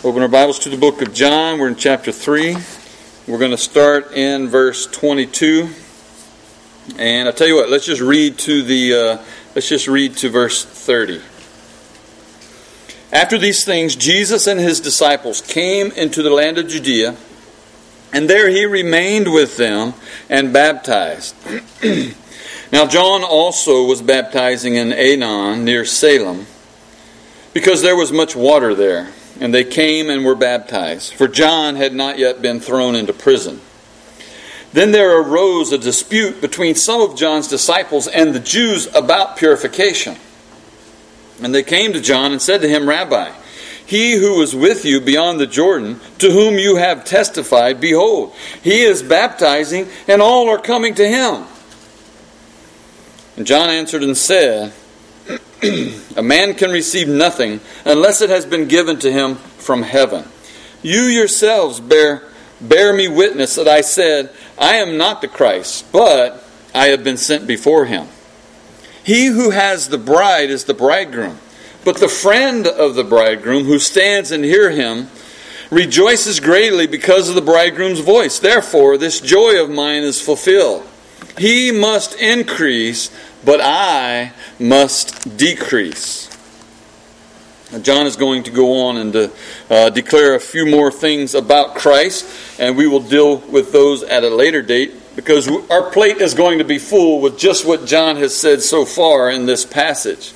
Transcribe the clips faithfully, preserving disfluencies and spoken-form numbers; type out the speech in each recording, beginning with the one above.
Open our Bibles to the book of John. We're in chapter three. We're going to start in verse twenty-two. And I'll tell you what, let's just read to the uh, let's just read to verse thirty. After these things, Jesus and his disciples came into the land of Judea, and there he remained with them and baptized. Now John also was baptizing in Aenon near Salem, because there was much water there. And they came and were baptized, for John had not yet been thrown into prison. Then there arose a dispute between some of John's disciples and the Jews about purification. And they came to John and said to him, Rabbi, he who was with you beyond the Jordan, to whom you have testified, behold, he is baptizing, and all are coming to him. And John answered and said, A man can receive nothing unless it has been given to him from heaven. You yourselves bear, bear me witness that I said, I am not the Christ, but I have been sent before him. He who has the bride is the bridegroom, but the friend of the bridegroom who stands and hears him rejoices greatly because of the bridegroom's voice. Therefore, this joy of mine is fulfilled. He must increase, but I must decrease. Now, John is going to go on and to, uh, declare a few more things about Christ, and we will deal with those at a later date, because our plate is going to be full with just what John has said so far in this passage.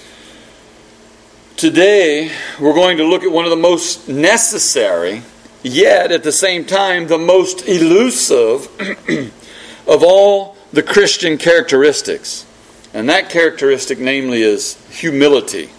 Today, we're going to look at one of the most necessary, yet at the same time the most elusive of all the Christian characteristics. And that characteristic, namely, is humility.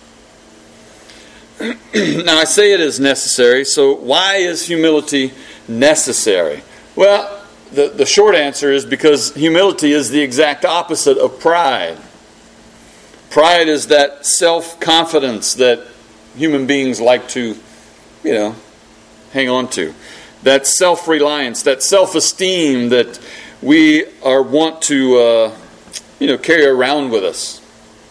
Now, I say it is necessary, so why is humility necessary? Well, the, the short answer is because humility is the exact opposite of pride. Pride is that self-confidence that human beings like to, you know, hang on to. That self-reliance, that self-esteem that we are want to, uh, you know, carry around with us.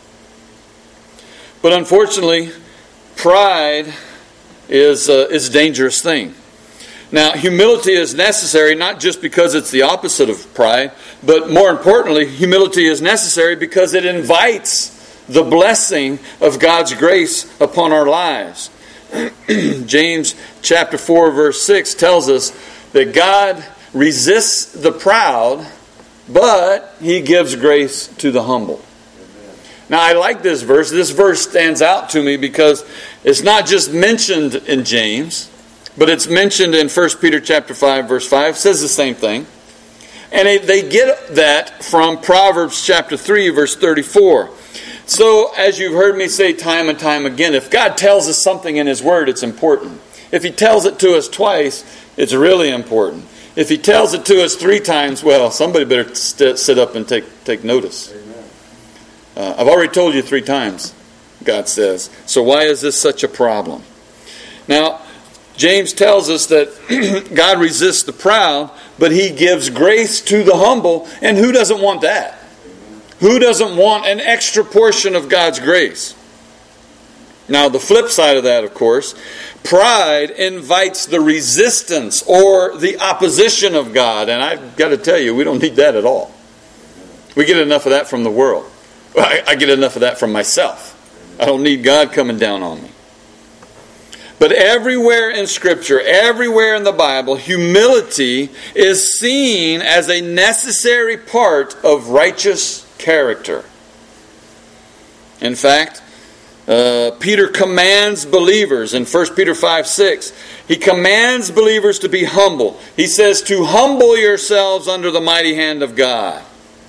But unfortunately, pride is uh, is a dangerous thing. Now, humility is necessary not just because it's the opposite of pride, but more importantly, humility is necessary because it invites the blessing of God's grace upon our lives. James chapter four verse six tells us that God resists the proud, but he gives grace to the humble. Now, I like this verse. This verse stands out to me because it's not just mentioned in James, but it's mentioned in First Peter chapter five verse five. It says the same thing. And it, they get that from Proverbs chapter three verse thirty-four. So, as you've heard me say time and time again, if God tells us something in His Word, it's important. If He tells it to us twice, it's really important. If He tells it to us three times, well, somebody better st- sit up and take, take notice. Uh, I've already told you three times, God says. So why is this such a problem? Now, James tells us that God resists the proud, but He gives grace to the humble. And who doesn't want that? Who doesn't want an extra portion of God's grace? Now, the flip side of that, of course, pride invites the resistance or the opposition of God. And I've got to tell you, we don't need that at all. We get enough of that from the world. I, I get enough of that from myself. I don't need God coming down on me. But everywhere in Scripture, everywhere in the Bible, humility is seen as a necessary part of righteous character. In fact, uh, Peter commands believers in First Peter five six. He commands believers to be humble. He says to humble yourselves under the mighty hand of God.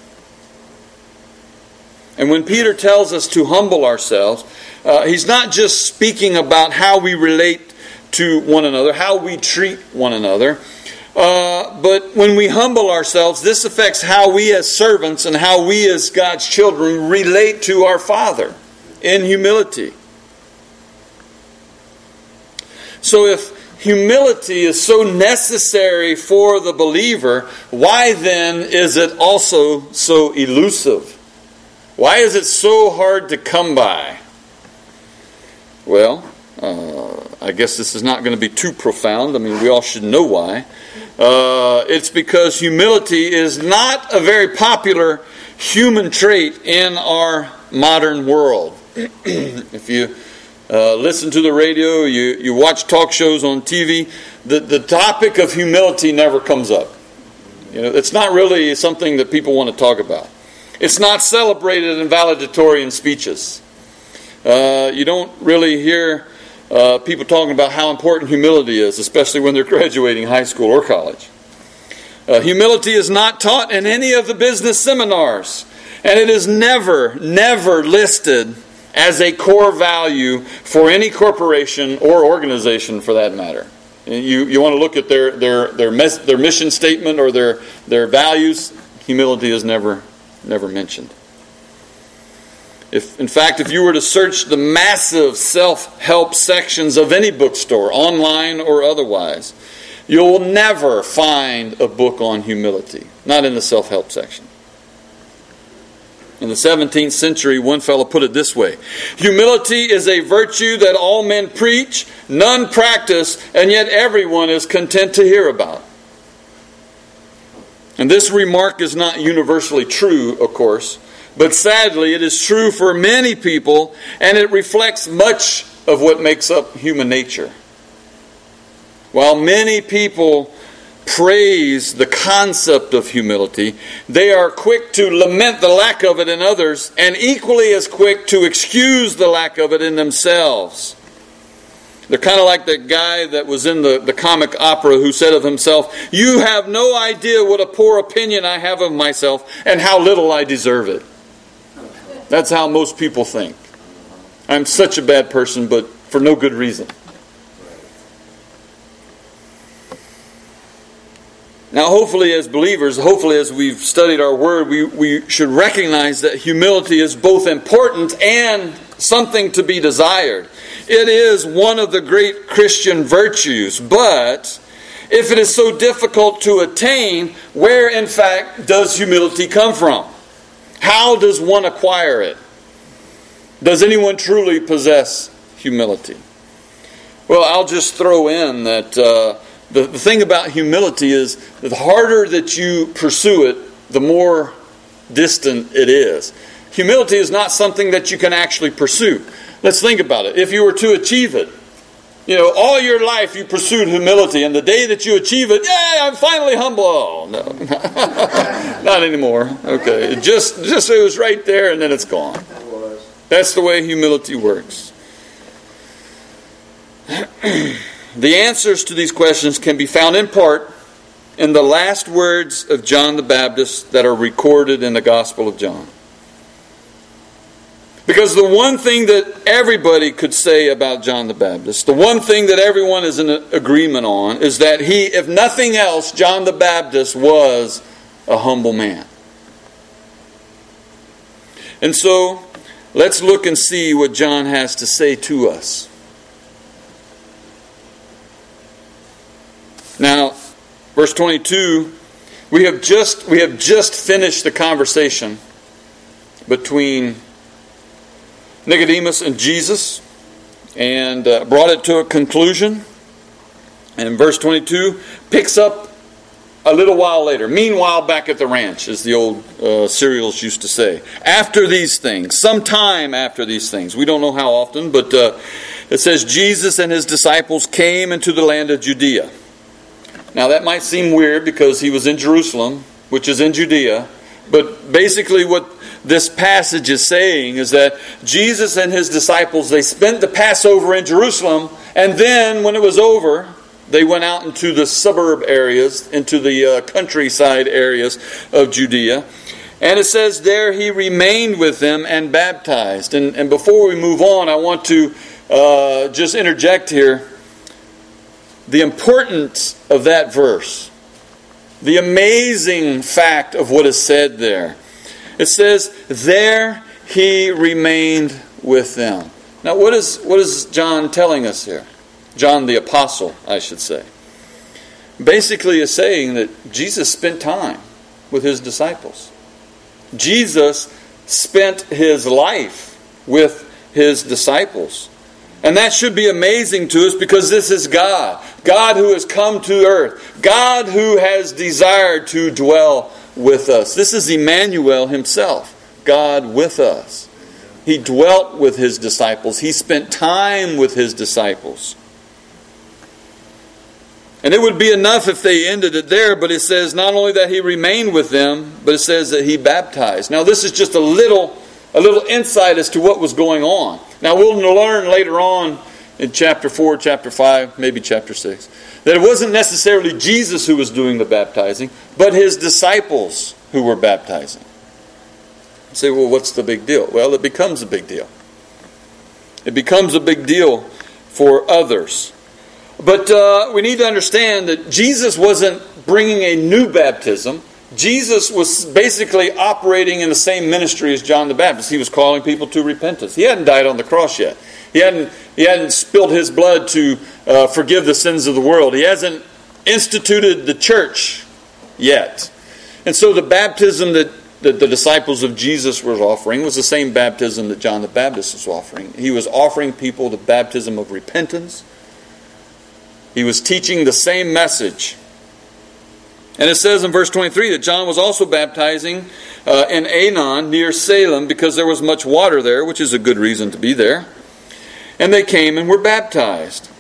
And when Peter tells us to humble ourselves, uh, he's not just speaking about how we relate to one another, how we treat one another. Uh, but when we humble ourselves, this affects how we as servants and how we as God's children relate to our Father in humility. So if humility is so necessary for the believer, why then is it also so elusive? Why is it so hard to come by? Well, uh, I guess this is not going to be too profound. I mean, we all should know why. Uh, it's because humility is not a very popular human trait in our modern world. If you uh, listen to the radio, you, you watch talk shows on T V, the, the topic of humility never comes up. You know, it's not really something that people want to talk about. It's not celebrated in valedictorian speeches. Uh, you don't really hear uh, people talking about how important humility is, especially when they're graduating high school or college. Uh, humility is not taught in any of the business seminars, and it is never, never listed as a core value for any corporation or organization, for that matter. You you want to look at their their their, mes- their mission statement or their their values. Humility is never never mentioned. If in fact, if you were to search the massive self-help sections of any bookstore, online or otherwise, you'll never find a book on humility. Not in the self-help section. In the seventeenth century, one fellow put it this way: humility is a virtue that all men preach, none practice, and yet everyone is content to hear about. And this remark is not universally true, of course, but sadly it is true for many people, and it reflects much of what makes up human nature. While many people praise the concept of humility, they are quick to lament the lack of it in others, and equally as quick to excuse the lack of it in themselves. They're kind of like that guy that was in the, the comic opera who said of himself, "You have no idea what a poor opinion I have of myself and how little I deserve it." That's how most people think. I'm such a bad person, but for no good reason. Now, hopefully as believers, hopefully as we've studied our Word, we, we should recognize that humility is both important and something to be desired. It is one of the great Christian virtues, but if it is so difficult to attain, where in fact does humility come from? How does one acquire it? Does anyone truly possess humility? Well, I'll just throw in that uh, the, the thing about humility is that the harder that you pursue it, the more distant it is. Humility is not something that you can actually pursue. Let's think about it. If you were to achieve it, you know, all your life you pursued humility, and the day that you achieve it, yay, I'm finally humble. Oh, no. Not anymore. Okay. It just, just it was right there and then it's gone. That's the way humility works. The answers to these questions can be found in part in the last words of John the Baptist that are recorded in the Gospel of John. Because the one thing that everybody could say about John the Baptist, the one thing that everyone is in agreement on, is that he, if nothing else, John the Baptist was a humble man. And so, let's look and see what John has to say to us. Now, verse twenty-two, we have just we have just finished the conversation between Nicodemus and Jesus, and uh, brought it to a conclusion. And verse twenty-two picks up a little while later. Meanwhile, back at the ranch, as the old uh, serials used to say. After these things, sometime after these things. We don't know how often, but uh, it says, Jesus and his disciples came into the land of Judea. Now that might seem weird because he was in Jerusalem, which is in Judea. But basically what this passage is saying is that Jesus and his disciples, they spent the Passover in Jerusalem, and then when it was over, they went out into the suburb areas, into the uh, countryside areas of Judea. And it says there he remained with them and baptized. And, and before we move on, I want to uh, just interject here the importance of that verse. The amazing fact of what is said there. It says, there he remained with them. Now what is what is John telling us here? John the Apostle, I should say. Basically is saying that Jesus spent time with his disciples. Jesus spent his life with his disciples. And that should be amazing to us because this is God. God who has come to earth. God who has desired to dwell with us. This is Emmanuel himself. God with us. He dwelt with his disciples. He spent time with his disciples. And it would be enough if they ended it there, but it says not only that he remained with them, but it says that he baptized. Now this is just a little, a little insight as to what was going on. Now we'll learn later on in chapter four, chapter five, maybe chapter six, that it wasn't necessarily Jesus who was doing the baptizing, but his disciples who were baptizing. You say, well, what's the big deal? Well, it becomes a big deal. It becomes a big deal for others. But uh, we need to understand that Jesus wasn't bringing a new baptism. Jesus was basically operating in the same ministry as John the Baptist. He was calling people to repentance. He hadn't died on the cross yet. He hadn't, he hadn't spilled his blood to uh, forgive the sins of the world. He hasn't instituted the church yet. And so the baptism that, that the disciples of Jesus were offering was the same baptism that John the Baptist was offering. He was offering people the baptism of repentance. He was teaching the same message. And it says in verse twenty-three that John was also baptizing uh, in Aenon near Salem because there was much water there, which is a good reason to be there. And they came and were baptized.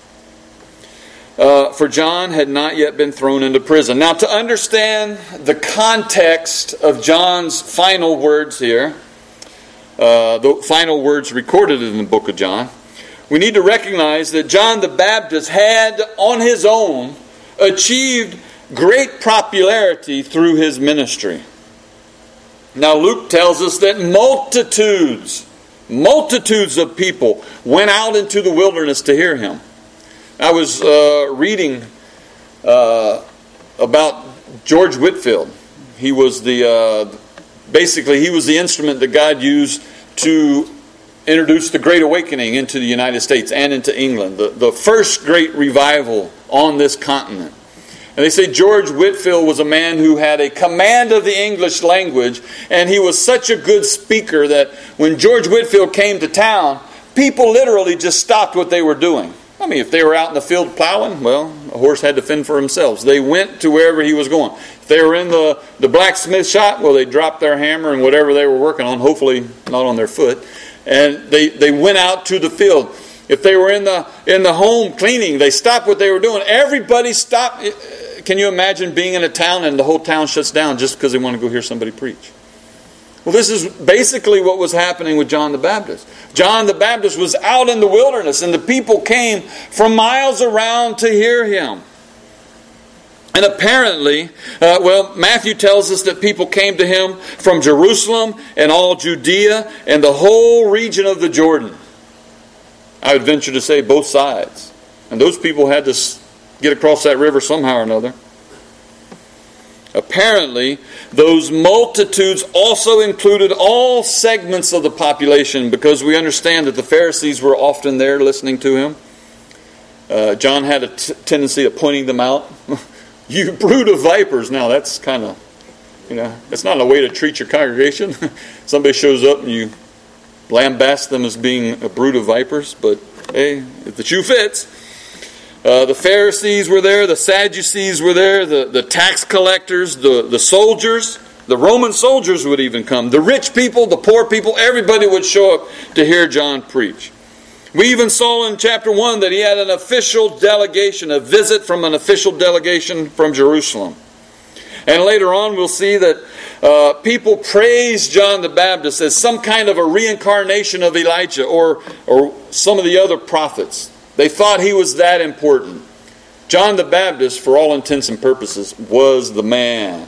Uh, for John had not yet been thrown into prison. Now, to understand the context of John's final words here, uh, the final words recorded in the book of John, we need to recognize that John the Baptist had, on his own, achieved great popularity through his ministry. Now, Luke tells us that multitudes, multitudes of people went out into the wilderness to hear him. I was uh, reading uh, about George Whitefield. He was the, uh, basically, he was the instrument that God used to introduced the Great Awakening into the United States and into England, the, the first great revival on this continent. And they say George Whitefield was a man who had a command of the English language, and he was such a good speaker that when George Whitefield came to town, people literally just stopped what they were doing. I mean, if they were out in the field plowing, well, a horse had to fend for themselves. They went to wherever he was going. If they were in the, the blacksmith shop, well, they dropped their hammer and whatever they were working on, hopefully not on their foot, and they, they went out to the field. If they were in the in the home cleaning, they stopped what they were doing. Everybody stopped. Can you imagine being in a town and the whole town shuts down just because they want to go hear somebody preach? Well, this is basically what was happening with John the Baptist. John the Baptist was out in the wilderness, and the people came from miles around to hear him. And apparently, uh, well, Matthew tells us that people came to him from Jerusalem and all Judea and the whole region of the Jordan. I would venture to say both sides. And those people had to get across that river somehow or another. Apparently, those multitudes also included all segments of the population, because we understand that the Pharisees were often there listening to him. Uh, John had a t- tendency of pointing them out. You brood of vipers. Now, that's kind of, you know, that's not a way to treat your congregation. Somebody shows up and you lambast them as being a brood of vipers. But, hey, if the shoe fits. Uh, the Pharisees were there. The Sadducees were there. The, the tax collectors, the, the soldiers. The Roman soldiers would even come. The rich people, the poor people, everybody would show up to hear John preach. We even saw in chapter one that he had an official delegation, a visit from an official delegation from Jerusalem. And later on we'll see that uh, people praised John the Baptist as some kind of a reincarnation of Elijah or, or some of the other prophets. They thought he was that important. John the Baptist, for all intents and purposes, was the man.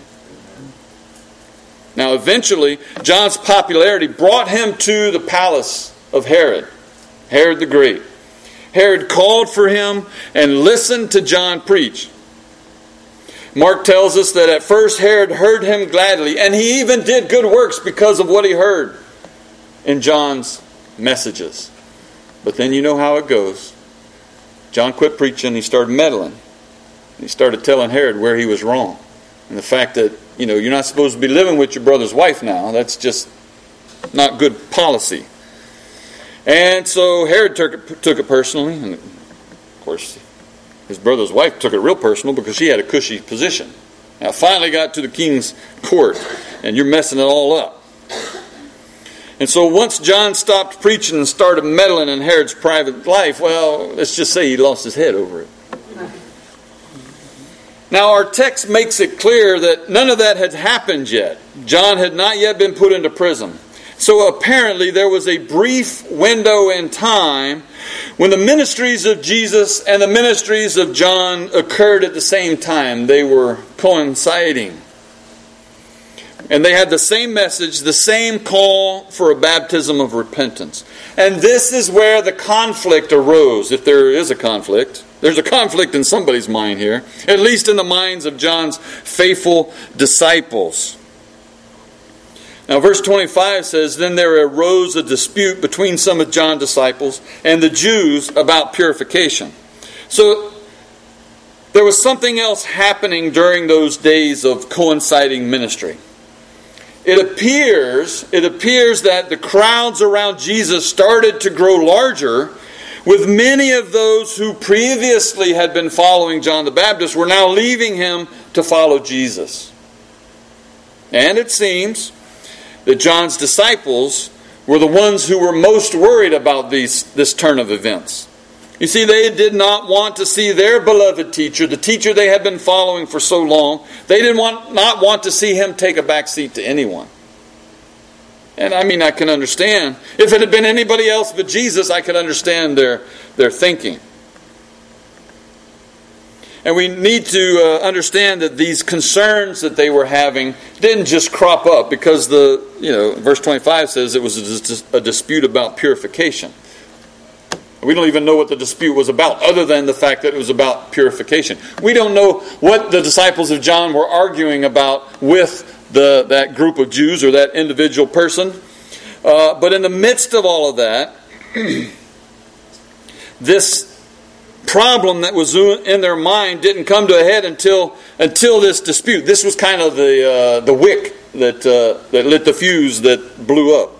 Now eventually, John's popularity brought him to the palace of Herod. Herod the Great. Herod called for him and listened to John preach. Mark tells us that at first Herod heard him gladly, and he even did good works because of what he heard in John's messages. But then you know how it goes. John quit preaching, he started meddling. He started telling Herod where he was wrong. And the fact that, you know, you're not supposed to be living with your brother's wife now, that's just not good policy. And so Herod took it, took it personally. And of course, his brother's wife took it real personal because she had a cushy position. Now, finally got to the king's court, and you're messing it all up. And so once John stopped preaching and started meddling in Herod's private life, well, let's just say he lost his head over it. Now, our text makes it clear that none of that had happened yet. John had not yet been put into prison. So apparently there was a brief window in time when the ministries of Jesus and the ministries of John occurred at the same time. They were coinciding. And they had the same message, the same call for a baptism of repentance. And this is where the conflict arose, if there is a conflict. There's a conflict in somebody's mind here, at least in the minds of John's faithful disciples. Now, verse twenty-five says, "Then there arose a dispute between some of John's disciples and the Jews about purification." So, there was something else happening during those days of coinciding ministry. It appears, it appears that the crowds around Jesus started to grow larger, with many of those who previously had been following John the Baptist were now leaving him to follow Jesus. And it seems that John's disciples were the ones who were most worried about these, this turn of events. You see, they did not want to see their beloved teacher, the teacher they had been following for so long, they did want, not want to see him take a back seat to anyone. And I mean, I can understand. If it had been anybody else but Jesus, I could understand their, their thinking. And we need to uh, understand that these concerns that they were having didn't just crop up because the, you know, verse twenty-five says it was a, a dispute about purification. We don't even know what the dispute was about other than the fact that it was about purification. We don't know what the disciples of John were arguing about with the that group of Jews or that individual person. Uh, but in the midst of all of that, this problem that was in their mind didn't come to a head until until this dispute. This was kind of the uh, the wick that uh, that lit the fuse that blew up.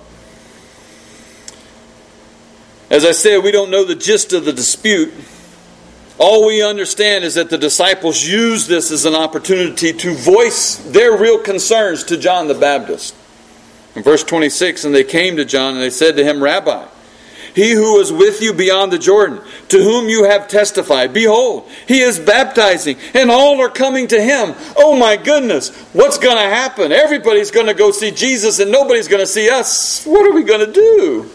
As I said, we don't know the gist of the dispute. All we understand is that the disciples used this as an opportunity to voice their real concerns to John the Baptist. In verse twenty-six, "And they came to John and they said to him, 'Rabbi, he who was with you beyond the Jordan, to whom you have testified, behold, he is baptizing, and all are coming to him.'" Oh my goodness, what's going to happen? Everybody's going to go see Jesus and nobody's going to see us. What are we going to do?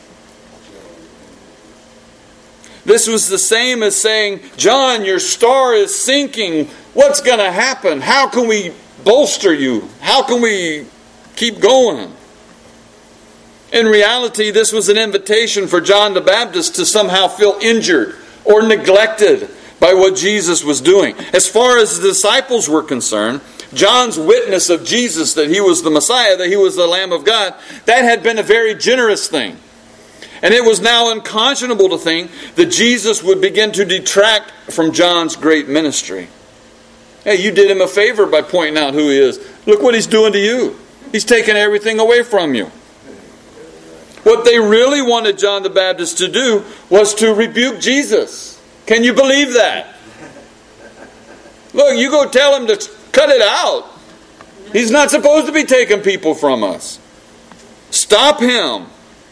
This was the same as saying, "John, your star is sinking. What's going to happen? How can we bolster you? How can we keep going?" In reality, this was an invitation for John the Baptist to somehow feel injured or neglected by what Jesus was doing. As far as the disciples were concerned, John's witness of Jesus, that he was the Messiah, that he was the Lamb of God, that had been a very generous thing. And it was now unconscionable to think that Jesus would begin to detract from John's great ministry. Hey, you did him a favor by pointing out who he is. Look what he's doing to you. He's taking everything away from you. What they really wanted John the Baptist to do was to rebuke Jesus. Can you believe that? Look, you go tell him to cut it out. He's not supposed to be taking people from us. Stop him.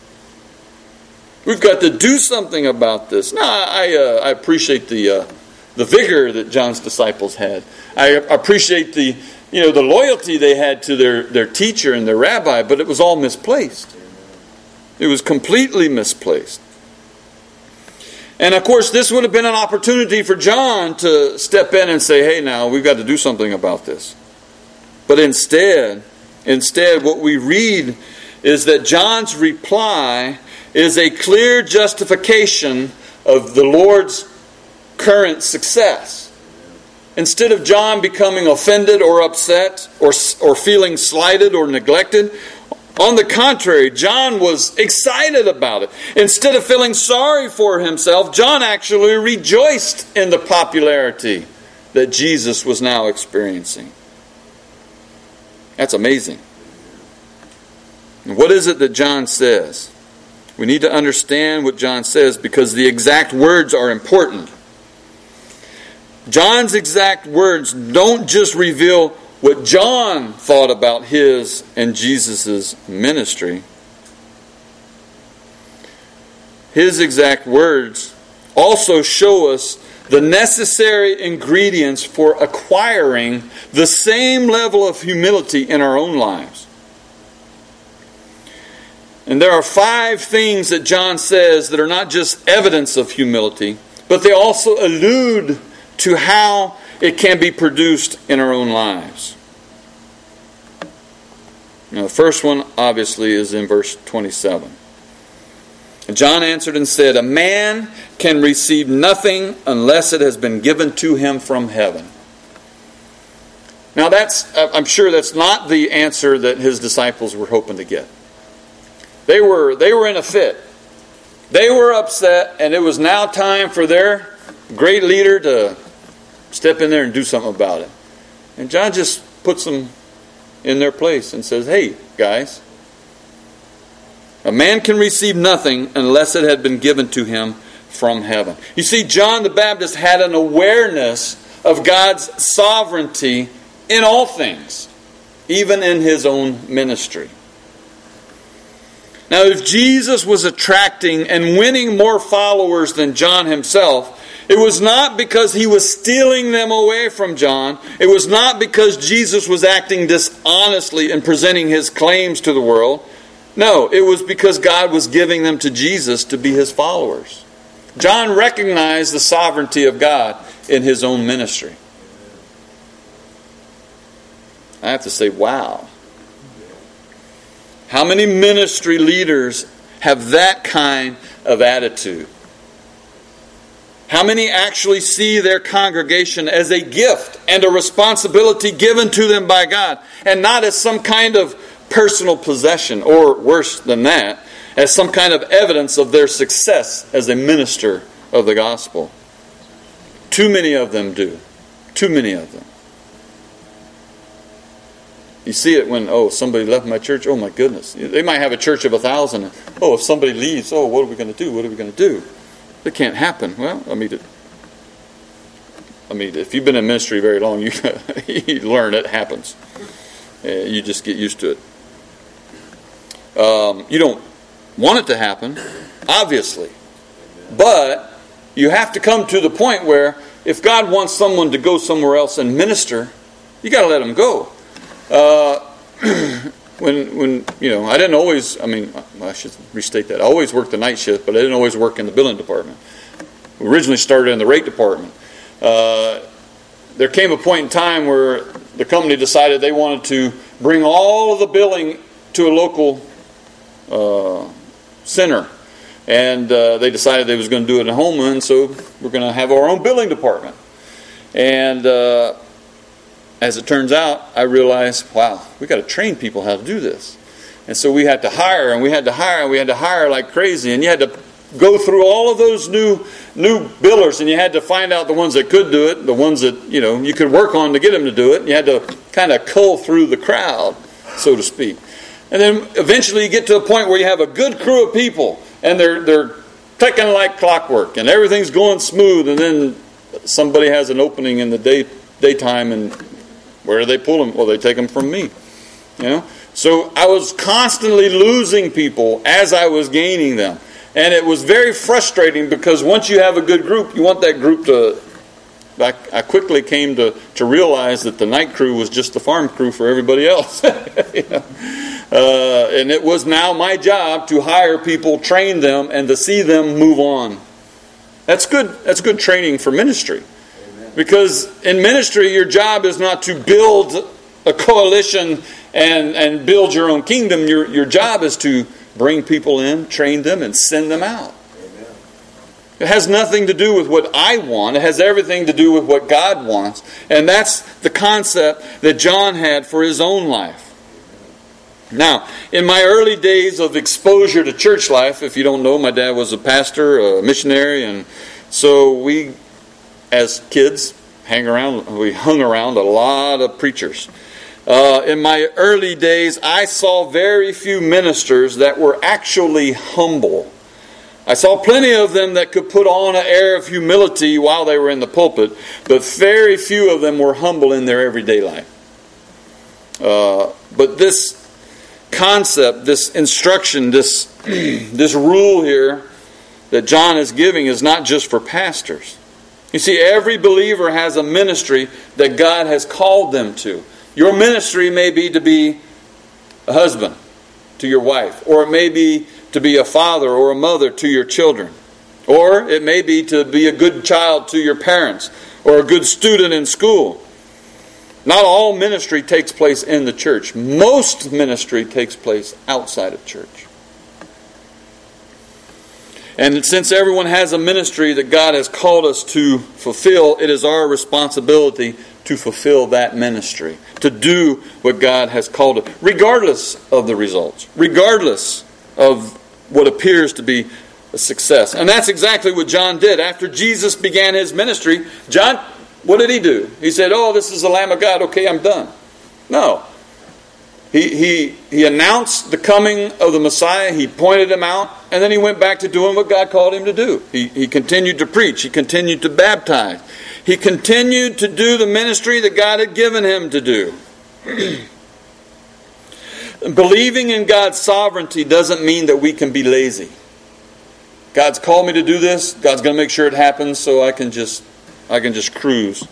We've got to do something about this. Now, I, uh, I appreciate the uh, the vigor that John's disciples had. I appreciate the you know the loyalty they had to their, their teacher and their rabbi, but it was all misplaced. It was completely misplaced. And of course, this would have been an opportunity for John to step in and say, "Hey, now we've got to do something about this." But instead, instead, what we read is that John's reply is a clear justification of the Lord's current success. Instead of John becoming offended or upset or, or feeling slighted or neglected, on the contrary, John was excited about it. Instead of feeling sorry for himself, John actually rejoiced in the popularity that Jesus was now experiencing. That's amazing. And what is it that John says? We need to understand what John says because the exact words are important. John's exact words don't just reveal what John thought about his and Jesus' ministry. His exact words also show us the necessary ingredients for acquiring the same level of humility in our own lives. And there are five things that John says that are not just evidence of humility, but they also allude to how it can be produced in our own lives. Now, the first one, obviously, is in verse twenty-seven. And John answered and said, "A man can receive nothing unless it has been given to him from heaven." Now, that's I'm sure that's not the answer that his disciples were hoping to get. They were, they were in a fit. They were upset, and it was now time for their great leader to step in there and do something about it. And John just puts them in their place and says, "Hey, guys, a man can receive nothing unless it had been given to him from heaven." You see, John the Baptist had an awareness of God's sovereignty in all things, even in his own ministry. Now, if Jesus was attracting and winning more followers than John himself, it was not because he was stealing them away from John. It was not because Jesus was acting dishonestly and presenting his claims to the world. No, it was because God was giving them to Jesus to be his followers. John recognized the sovereignty of God in his own ministry. I have to say, wow. How many ministry leaders have that kind of attitude? How many actually see their congregation as a gift and a responsibility given to them by God, and not as some kind of personal possession, or worse than that, as some kind of evidence of their success as a minister of the gospel? Too many of them do. Too many of them. You see it when, oh, somebody left my church. Oh, my goodness. They might have a church of a thousand. Oh, if somebody leaves, oh, what are we going to do? What are we going to do? It can't happen. Well, I mean, it, I mean, if you've been in ministry very long, you, you learn it happens. Uh, you just get used to it. Um, you don't want it to happen, obviously. But you have to come to the point where if God wants someone to go somewhere else and minister, you got to let them go. Uh, when, when you know, I didn't always, I mean, I should restate that. I always worked the night shift, but I didn't always work in the billing department. We originally started in the rate department. Uh, there came a point in time where the company decided they wanted to bring all of the billing to a local uh, center. And uh, they decided they was going to do it in Houma, so we're going to have our own billing department. And uh, as it turns out, I realized, wow, we got to train people how to do this. And so we had to hire, and we had to hire, and we had to hire like crazy. And you had to go through all of those new new billers, and you had to find out the ones that could do it, the ones that, you know, you could work on to get them to do it. And you had to kind of cull through the crowd, so to speak. And then eventually you get to a point where you have a good crew of people, and they're they're ticking like clockwork, and everything's going smooth. And then somebody has an opening in the day daytime, and where do they pull them? Well, they take them from me. You know? So I was constantly losing people as I was gaining them. And it was very frustrating because once you have a good group, you want that group to... I, I quickly came to, to realize that the night crew was just the farm crew for everybody else. You know? uh, and it was now my job to hire people, train them, and to see them move on. That's good, that's good training for ministry. Because in ministry, your job is not to build a coalition and, and build your own kingdom. Your, your job is to bring people in, train them, and send them out. Amen. It has nothing to do with what I want. It has everything to do with what God wants. And that's the concept that John had for his own life. Now, in my early days of exposure to church life, if you don't know, my dad was a pastor, a missionary, and so we... as kids, hang around. We hung around a lot of preachers. Uh, in my early days, I saw very few ministers that were actually humble. I saw plenty of them that could put on an air of humility while they were in the pulpit, but very few of them were humble in their everyday life. Uh, but this concept, this instruction, this, this rule here that John is giving is not just for pastors. You see, every believer has a ministry that God has called them to. Your ministry may be to be a husband to your wife, or it may be to be a father or a mother to your children, or it may be to be a good child to your parents, or a good student in school. Not all ministry takes place in the church. Most ministry takes place outside of church. And since everyone has a ministry that God has called us to fulfill, it is our responsibility to fulfill that ministry, to do what God has called it, regardless of the results, regardless of what appears to be a success. And that's exactly what John did. After Jesus began his ministry, John, what did he do? He said, oh, this is the Lamb of God, okay, I'm done. No. He, he, he announced the coming of the Messiah, he pointed him out, and then he went back to doing what God called him to do. He, he continued to preach, he continued to baptize. He continued to do the ministry that God had given him to do. Believing in God's sovereignty doesn't mean that we can be lazy. God's called me to do this. God's going to make sure it happens, so I can just, I can just cruise.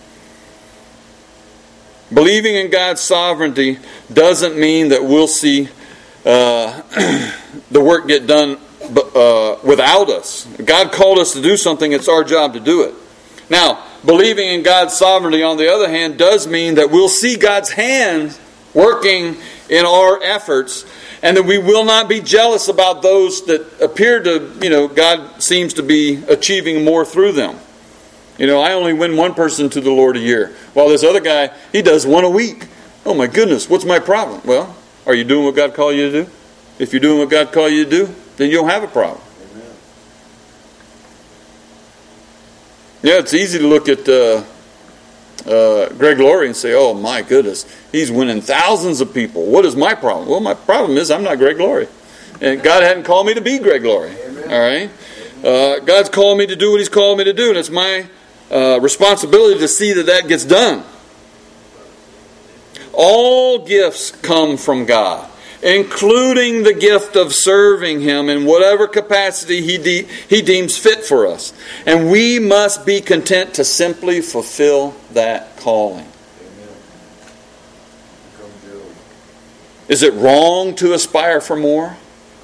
Believing in God's sovereignty doesn't mean that we'll see uh, the work get done uh, without us. God called us to do something. It's our job to do it. Now, believing in God's sovereignty, on the other hand, does mean that we'll see God's hand working in our efforts, and that we will not be jealous about those that appear to, you know, God seems to be achieving more through them. You know, I only win one person to the Lord a year, while this other guy, he does one a week. Oh my goodness, what's my problem? Well, are you doing what God called you to do? If you're doing what God called you to do, then you don't have a problem. Yeah, it's easy to look at uh, uh, Greg Laurie and say, oh my goodness, he's winning thousands of people. What is my problem? Well, my problem is I'm not Greg Laurie. And God hadn't called me to be Greg Laurie. Amen. All right? Uh, God's called me to do what he's called me to do, and it's my uh, responsibility to see that that gets done. All gifts come from God, including the gift of serving him in whatever capacity he, de- he deems fit for us. And we must be content to simply fulfill that calling. Is it wrong to aspire for more?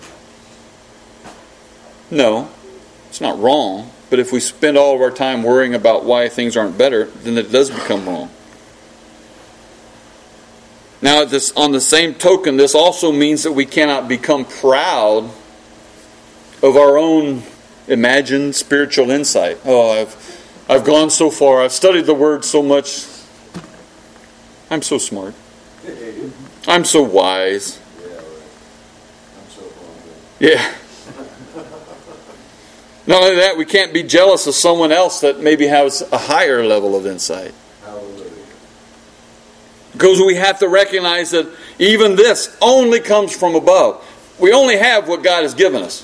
No, it's not wrong. But if we spend all of our time worrying about why things aren't better, then it does become wrong. Now, this, on the same token, this also means that we cannot become proud of our own imagined spiritual insight. Oh, I've, I've gone so far. I've studied the Word so much. I'm so smart. I'm so wise. Yeah. Not only that, we can't be jealous of someone else that maybe has a higher level of insight. Because we have to recognize that even this only comes from above. We only have what God has given us.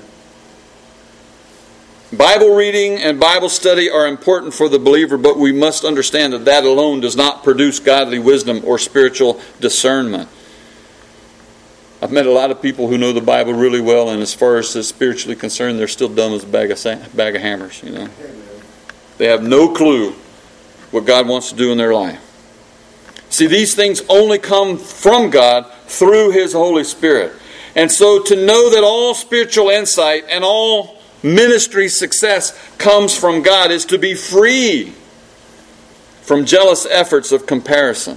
Bible reading and Bible study are important for the believer, but we must understand that that alone does not produce godly wisdom or spiritual discernment. I've met a lot of people who know the Bible really well, and as far as they're spiritually concerned, they're still dumb as a bag of, bag of hammers. You know, they have no clue what God wants to do in their life. See, these things only come from God through His Holy Spirit. And so to know that all spiritual insight and all ministry success comes from God is to be free from jealous efforts of comparison.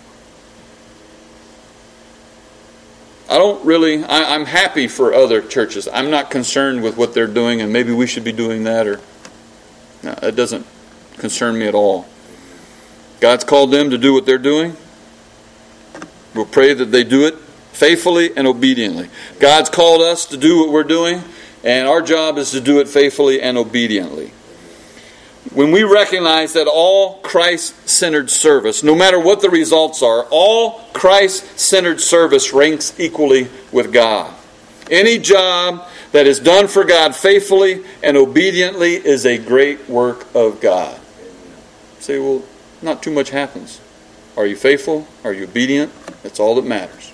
I don't really, I, I'm happy for other churches. I'm not concerned with what they're doing and maybe we should be doing that, or no, it doesn't concern me at all. God's called them to do what they're doing. We'll pray that they do it faithfully and obediently. God's called us to do what we're doing, and our job is to do it faithfully and obediently. when we recognize that all Christ-centered service, no matter what the results are, all Christ-centered service ranks equally with God. Any job that is done for God faithfully and obediently is a great work of God. You say, well, not too much happens. Are you faithful? Are you obedient? That's all that matters.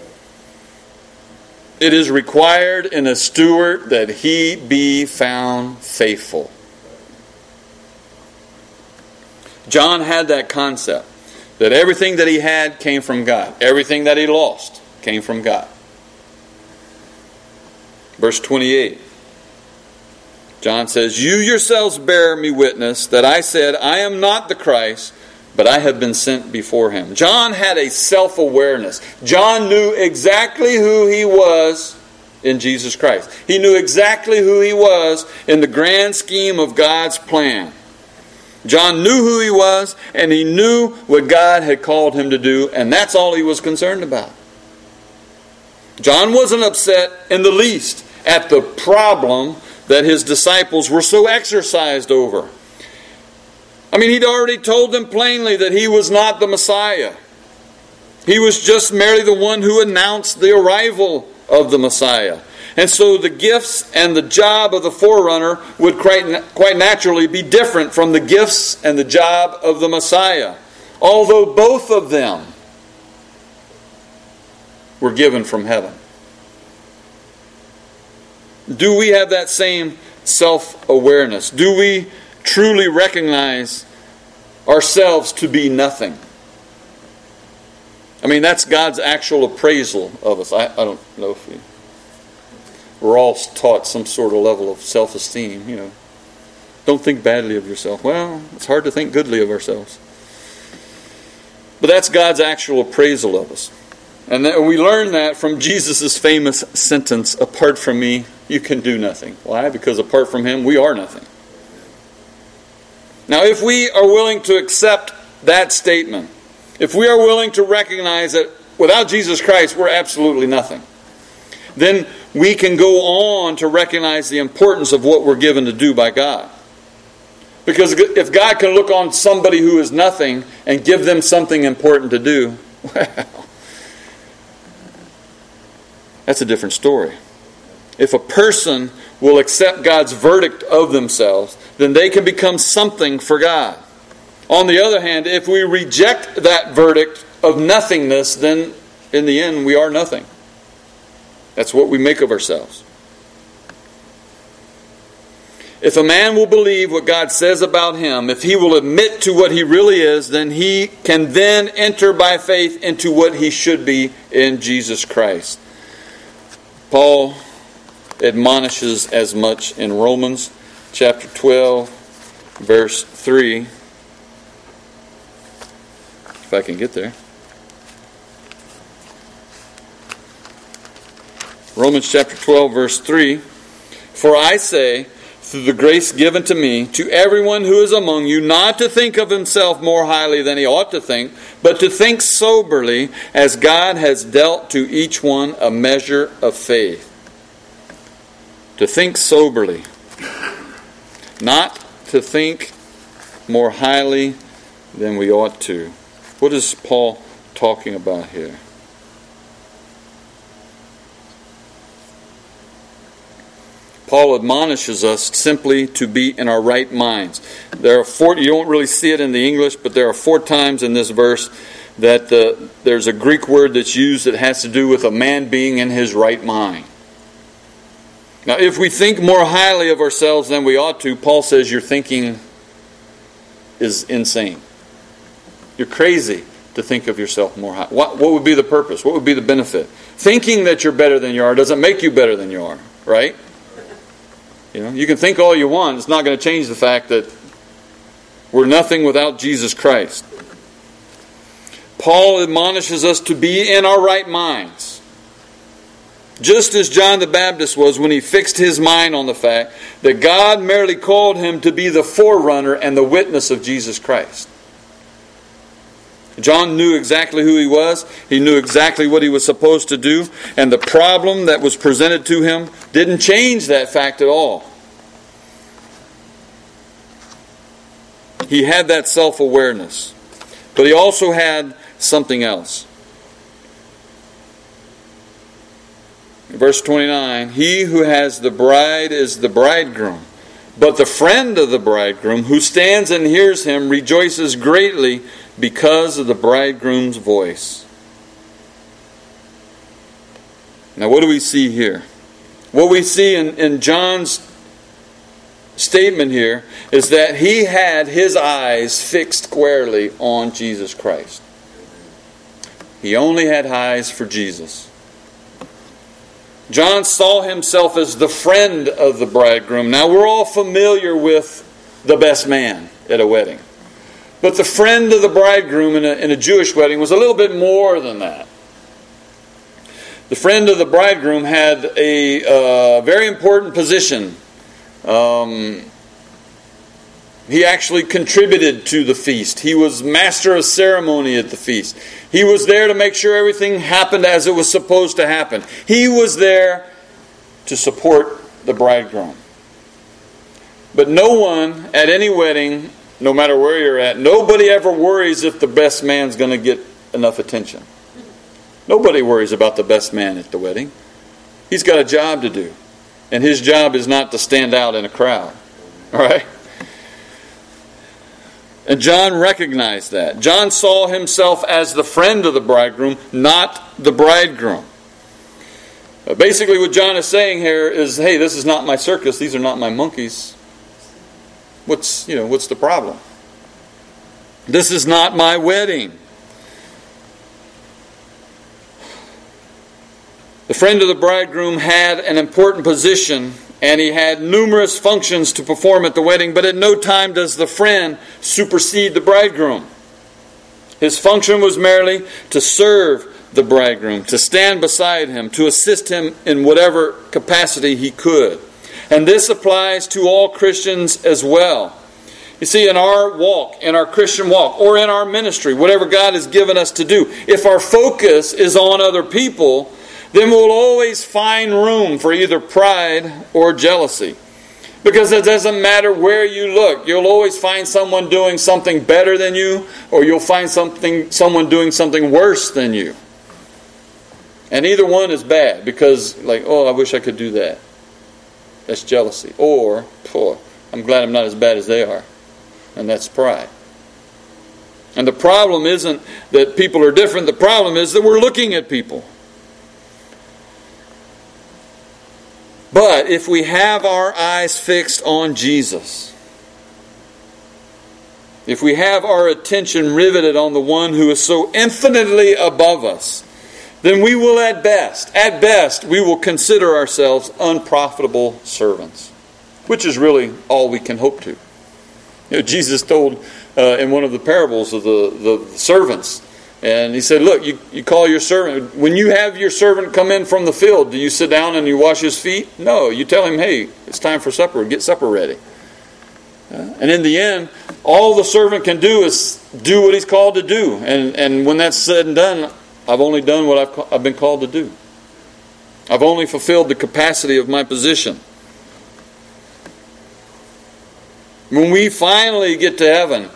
It is required in a steward that he be found faithful. John had that concept, that everything that he had came from God. Everything that he lost came from God. Verse twenty-eight. John says, "You yourselves bear me witness that I said, I am not the Christ, but I have been sent before him." John had a self-awareness. John knew exactly who he was in Jesus Christ. He knew exactly who he was in the grand scheme of God's plan. John knew who he was, and he knew what God had called him to do, and that's all he was concerned about. John wasn't upset in the least at the problem that his disciples were so exercised over. I mean, he'd already told them plainly that he was not the Messiah. He was just merely the one who announced the arrival of the Messiah. And so the gifts and the job of the forerunner would quite, quite naturally be different from the gifts and the job of the Messiah, although both of them were given from heaven. Do we have that same self-awareness? Do we truly recognize ourselves to be nothing? I mean, that's God's actual appraisal of us. I, I don't know if we, we're all taught some sort of level of self-esteem, you know. Don't think badly of yourself. Well, it's hard to think goodly of ourselves. But that's God's actual appraisal of us. And we learn that from Jesus' famous sentence, "Apart from me, you can do nothing." Why? Because apart from him, we are nothing. Now, if we are willing to accept that statement, if we are willing to recognize that without Jesus Christ, we're absolutely nothing, then we can go on to recognize the importance of what we're given to do by God. Because if God can look on somebody who is nothing and give them something important to do, well, that's a different story. If a person will accept God's verdict of themselves, then they can become something for God. On the other hand, if we reject that verdict of nothingness, then in the end we are nothing. That's what we make of ourselves. If a man will believe what God says about him, if he will admit to what he really is, then he can then enter by faith into what he should be in Jesus Christ. Paul admonishes as much in Romans chapter twelve, verse three. If I can get there. Romans chapter twelve, verse three. "For I say, through the grace given to me, to everyone who is among you, not to think of himself more highly than he ought to think, but to think soberly, as God has dealt to each one a measure of faith." To think soberly. Not to think more highly than we ought to. What is Paul talking about here? Paul admonishes us simply to be in our right minds. There are four, you don't really see it in the English, but there are four times in this verse that uh, there's a Greek word that's used that has to do with a man being in his right mind. Now, if we think more highly of ourselves than we ought to, Paul says your thinking is insane. You're crazy to think of yourself more high. What, what would be the purpose? What would be the benefit? Thinking that you're better than you are doesn't make you better than you are, right? You know, you can think all you want. It's not going to change the fact that we're nothing without Jesus Christ. Paul admonishes us to be in our right minds. Just as John the Baptist was when he fixed his mind on the fact that God merely called him to be the forerunner and the witness of Jesus Christ. John knew exactly who he was. He knew exactly what he was supposed to do. And the problem that was presented to him didn't change that fact at all. He had that self-awareness. But he also had something else. Verse twenty-nine, he who has the bride is the bridegroom. But the friend of the bridegroom, who stands and hears him, rejoices greatly because of the bridegroom's voice. Now what do we see here? What we see in, in John's statement here is that he had his eyes fixed squarely on Jesus Christ. He only had eyes for Jesus. John saw himself as the friend of the bridegroom. Now we're all familiar with the best man at a wedding. But the friend of the bridegroom in a, in a Jewish wedding was a little bit more than that. The friend of the bridegroom had a uh, very important position. Um, he actually contributed to the feast. He was master of ceremony at the feast. He was there to make sure everything happened as it was supposed to happen. He was there to support the bridegroom. But no one at any wedding, no matter where you're at, nobody ever worries if the best man's going to get enough attention. Nobody worries about the best man at the wedding. He's got a job to do. And his job is not to stand out in a crowd. All right? And John recognized that. John saw himself as the friend of the bridegroom, not the bridegroom. Basically what John is saying here is, hey, this is not my circus. These are not my monkeys. What's, you know, what's the problem? This is not my wedding. The friend of the bridegroom had an important position, and he had numerous functions to perform at the wedding, but at no time does the friend supersede the bridegroom. His function was merely to serve the bridegroom, to stand beside him, to assist him in whatever capacity he could. And this applies to all Christians as well. You see, in our walk, in our Christian walk, or in our ministry, whatever God has given us to do, if our focus is on other people, then we'll always find room for either pride or jealousy. Because it doesn't matter where you look. You'll always find someone doing something better than you, or you'll find something someone doing something worse than you. And either one is bad, because, like, oh, I wish I could do that. That's jealousy. Or, oh, I'm glad I'm not as bad as they are. And that's pride. And the problem isn't that people are different. The problem is that we're looking at people. But if we have our eyes fixed on Jesus, if we have our attention riveted on the one who is so infinitely above us, then we will at best, at best, we will consider ourselves unprofitable servants, which is really all we can hope to. You know, Jesus told uh, in one of the parables of the, the servants, and he said, look, you, you call your servant. When you have your servant come in from the field, do you sit down and you wash his feet? No, you tell him, hey, it's time for supper. Get supper ready. Uh, and in the end, all the servant can do is do what he's called to do. And, and when that's said and done, I've only done what I've, I've been called to do. I've only fulfilled the capacity of my position. When we finally get to heaven,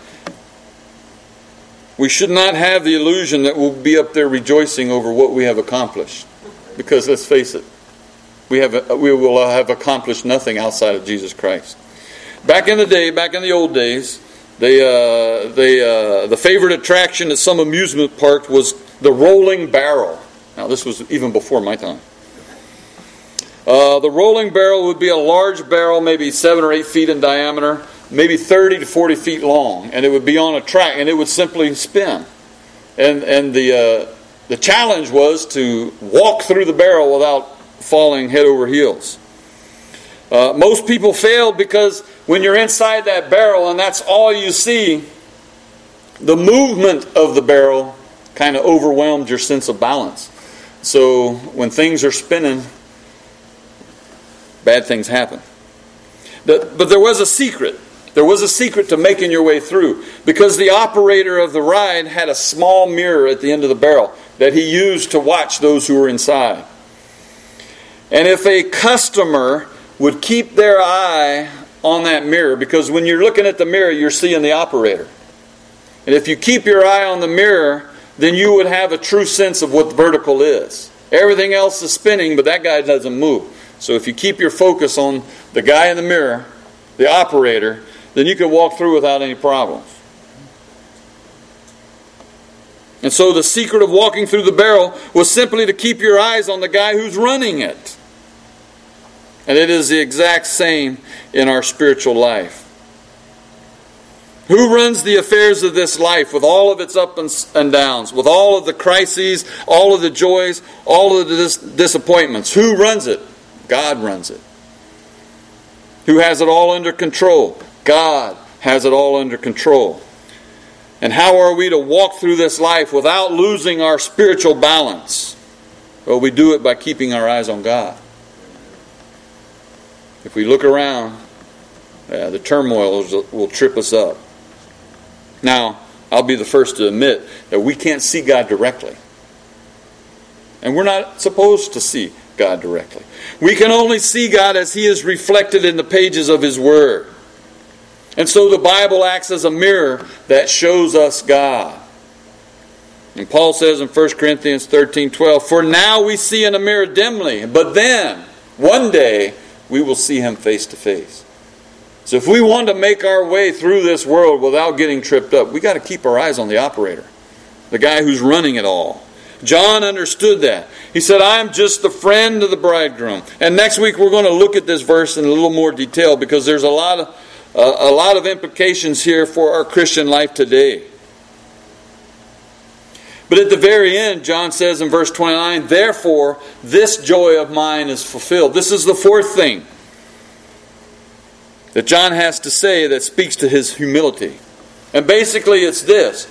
we should not have the illusion that we'll be up there rejoicing over what we have accomplished. Because let's face it, we have we will have accomplished nothing outside of Jesus Christ. Back in the day, back in the old days, they, uh, they, uh, the favorite attraction at some amusement park was the rolling barrel. Now this was even before my time. Uh, the rolling barrel would be a large barrel, maybe seven or eight feet in diameter, maybe thirty to forty feet long, and it would be on a track, and it would simply spin. And and the uh, the challenge was to walk through the barrel without falling head over heels. Uh, most people failed because when you're inside that barrel and that's all you see, the movement of the barrel kind of overwhelmed your sense of balance. So when things are spinning, bad things happen. But there was a secret. There was a secret to making your way through, because the operator of the ride had a small mirror at the end of the barrel that he used to watch those who were inside. And if a customer would keep their eye on that mirror, because when you're looking at the mirror, you're seeing the operator. And if you keep your eye on the mirror, then you would have a true sense of what vertical is. Everything else is spinning, but that guy doesn't move. So if you keep your focus on the guy in the mirror, the operator, then you can walk through without any problems. And so the secret of walking through the barrel was simply to keep your eyes on the guy who's running it. And it is the exact same in our spiritual life. Who runs the affairs of this life with all of its ups and downs, with all of the crises, all of the joys, all of the dis- disappointments? Who runs it? God runs it. Who has it all under control? God has it all under control. And how are we to walk through this life without losing our spiritual balance? Well, we do it by keeping our eyes on God. If we look around, yeah, the turmoil will trip us up. Now, I'll be the first to admit that we can't see God directly. And we're not supposed to see God directly. We can only see God as He is reflected in the pages of His Word. And so the Bible acts as a mirror that shows us God. And Paul says in First Corinthians thirteen twelve, "For now we see in a mirror dimly, but then, one day, we will see Him face to face." So if we want to make our way through this world without getting tripped up, we got to keep our eyes on the operator, the guy who's running it all. John understood that. He said, "I'm just the friend of the bridegroom." And next week we're going to look at this verse in a little more detail, because there's a lot of uh, a lot of implications here for our Christian life today. But at the very end, John says in verse twenty-nine, "Therefore, this joy of mine is fulfilled." This is the fourth thing that John has to say that speaks to his humility. And basically it's this.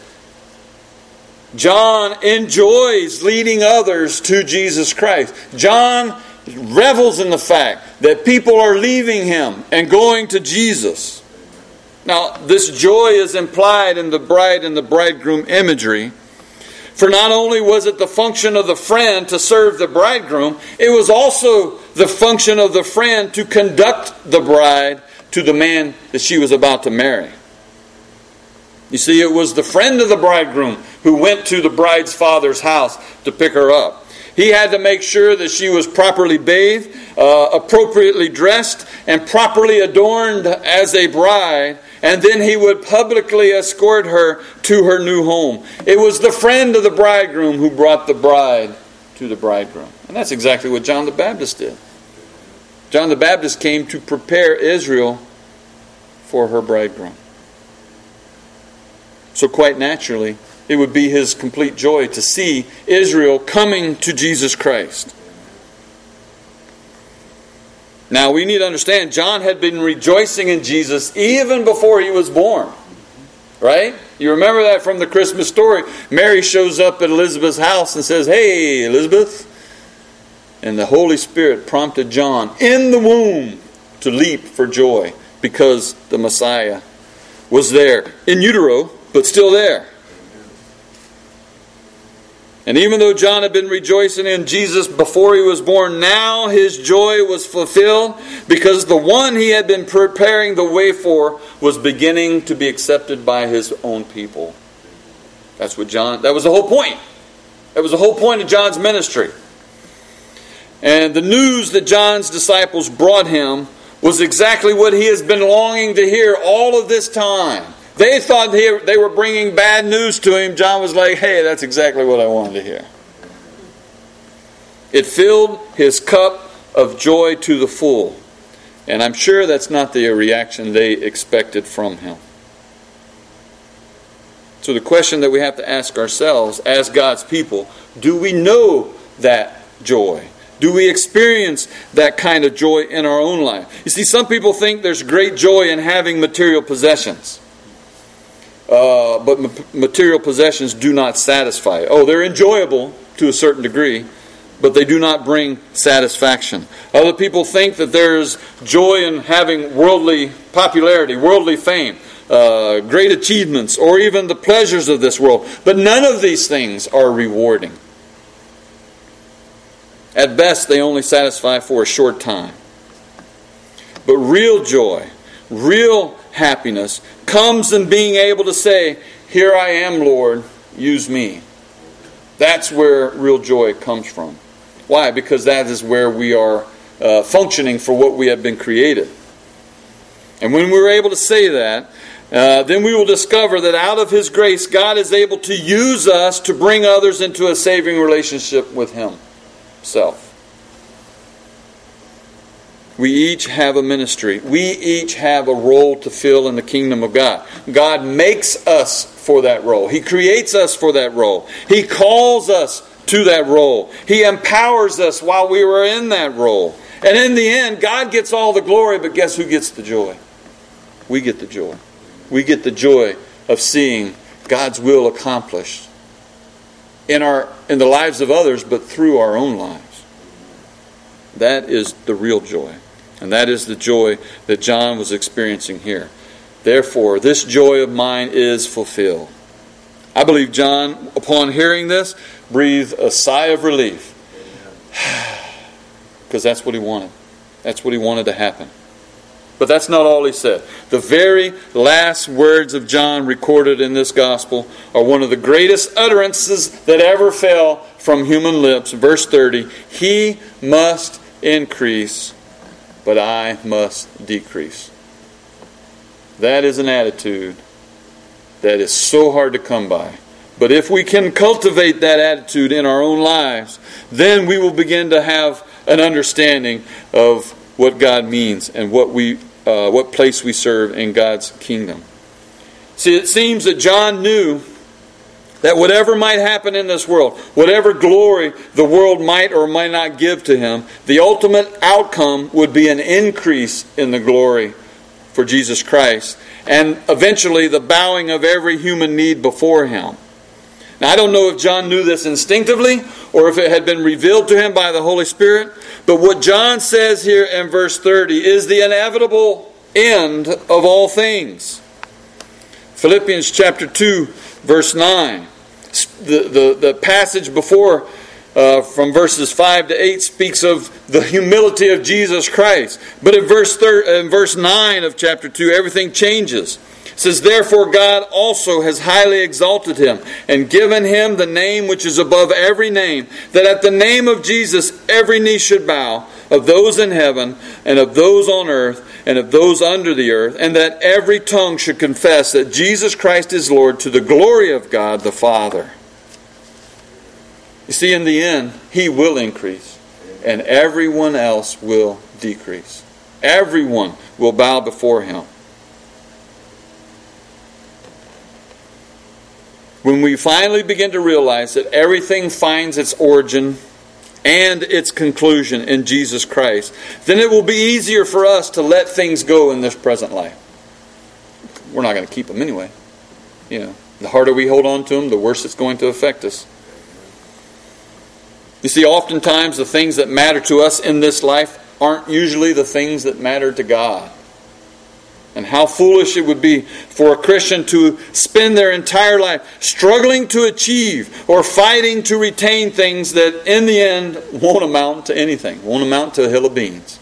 John enjoys leading others to Jesus Christ. John revels in the fact that people are leaving him and going to Jesus. Now, this joy is implied in the bride and the bridegroom imagery. For not only was it the function of the friend to serve the bridegroom, it was also the function of the friend to conduct the bride to the man that she was about to marry. You see, it was the friend of the bridegroom who went to the bride's father's house to pick her up. He had to make sure that she was properly bathed, uh, appropriately dressed, and properly adorned as a bride, and then he would publicly escort her to her new home. It was the friend of the bridegroom who brought the bride to the bridegroom. And that's exactly what John the Baptist did. John the Baptist came to prepare Israel for her bridegroom. So quite naturally, it would be his complete joy to see Israel coming to Jesus Christ. Now we need to understand, John had been rejoicing in Jesus even before he was born. Right? You remember that from the Christmas story. Mary shows up at Elizabeth's house and says, "Hey, Elizabeth." And the Holy Spirit prompted John in the womb to leap for joy because the Messiah was there. In utero, but still there. And even though John had been rejoicing in Jesus before he was born, now his joy was fulfilled because the one he had been preparing the way for was beginning to be accepted by his own people. That's what John, that was the whole point. That was the whole point of John's ministry. And the news that John's disciples brought him was exactly what he has been longing to hear all of this time. They thought they were bringing bad news to him. John was like, "Hey, that's exactly what I wanted to hear." It filled his cup of joy to the full. And I'm sure that's not the reaction they expected from him. So the question that we have to ask ourselves as God's people, do we know that joy? Do we experience that kind of joy in our own life? You see, some people think there's great joy in having material possessions. Uh, but ma- material possessions do not satisfy. Oh, they're enjoyable to a certain degree, but they do not bring satisfaction. Other people think that there's joy in having worldly popularity, worldly fame, uh, great achievements, or even the pleasures of this world. But none of these things are rewarding. At best, they only satisfy for a short time. But real joy, real happiness comes in being able to say, "Here I am, Lord, use me." That's where real joy comes from. Why? Because that is where we are uh, functioning for what we have been created. And when we're able to say that, uh, then we will discover that out of His grace, God is able to use us to bring others into a saving relationship with Himself. We each have a ministry. We each have a role to fill in the kingdom of God. God makes us for that role. He creates us for that role. He calls us to that role. He empowers us while we were in that role. And in the end, God gets all the glory, but guess who gets the joy? We get the joy. We get the joy of seeing God's will accomplished in our in the lives of others, but through our own lives. That is the real joy. And that is the joy that John was experiencing here. Therefore, this joy of mine is fulfilled. I believe John, upon hearing this, breathed a sigh of relief. Because that's what he wanted. That's what he wanted to happen. But that's not all he said. The very last words of John recorded in this gospel are one of the greatest utterances that ever fell from human lips. Verse thirty, "He must increase, but I must decrease." That is an attitude that is so hard to come by. But if we can cultivate that attitude in our own lives, then we will begin to have an understanding of what God means and what we, uh, what place we serve in God's kingdom. See, it seems that John knew that whatever might happen in this world, whatever glory the world might or might not give to him, the ultimate outcome would be an increase in the glory for Jesus Christ, and eventually the bowing of every human need before Him. Now, I don't know if John knew this instinctively or if it had been revealed to him by the Holy Spirit, but what John says here in verse thirty is the inevitable end of all things. Philippians chapter two, verse nine. The, the, the passage before, uh, from verses five to eight, speaks of the humility of Jesus Christ. But in verse, thir- in verse nine of chapter two, everything changes. It says, "Therefore God also has highly exalted Him, and given Him the name which is above every name, that at the name of Jesus every knee should bow, of those in heaven, and of those on earth, and of those under the earth, and that every tongue should confess that Jesus Christ is Lord, to the glory of God the Father." You see, in the end, He will increase, and everyone else will decrease. Everyone will bow before Him. When we finally begin to realize that everything finds its origin and its conclusion in Jesus Christ, then it will be easier for us to let things go in this present life. We're not going to keep them anyway. You know, the harder we hold on to them, the worse it's going to affect us. You see, oftentimes the things that matter to us in this life aren't usually the things that matter to God. And how foolish it would be for a Christian to spend their entire life struggling to achieve or fighting to retain things that in the end won't amount to anything, won't amount to a hill of beans.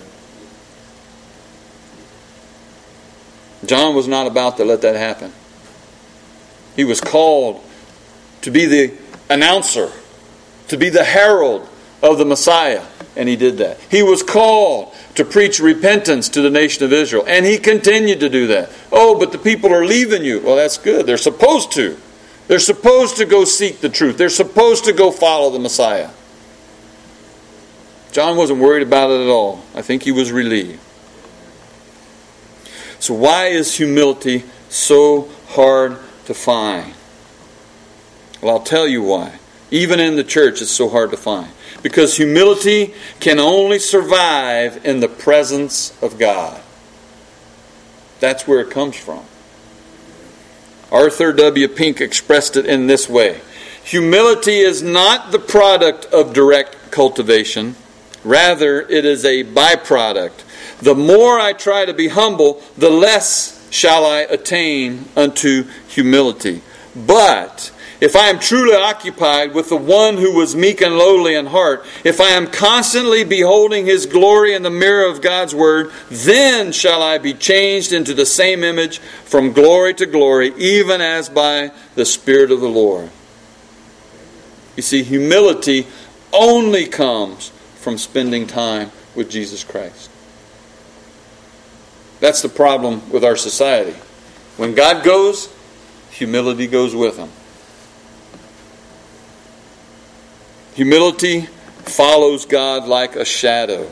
John was not about to let that happen. He was called to be the announcer, to be the herald of the Messiah, and he did that. He was called to preach repentance to the nation of Israel, and he continued to do that. Oh, but the people are leaving you. Well, that's good. They're supposed to. They're supposed to go seek the truth. They're supposed to go follow the Messiah. John wasn't worried about it at all. I think he was relieved. So why is humility so hard to find? Well, I'll tell you why. Even in the church, it's so hard to find. Because humility can only survive in the presence of God. That's where it comes from. Arthur W. Pink expressed it in this way: humility is not the product of direct cultivation. Rather, it is a byproduct. The more I try to be humble, the less shall I attain unto humility. But if I am truly occupied with the one who was meek and lowly in heart, if I am constantly beholding His glory in the mirror of God's Word, then shall I be changed into the same image from glory to glory, even as by the Spirit of the Lord. You see, humility only comes from spending time with Jesus Christ. That's the problem with our society. When God goes, humility goes with Him. Humility follows God like a shadow.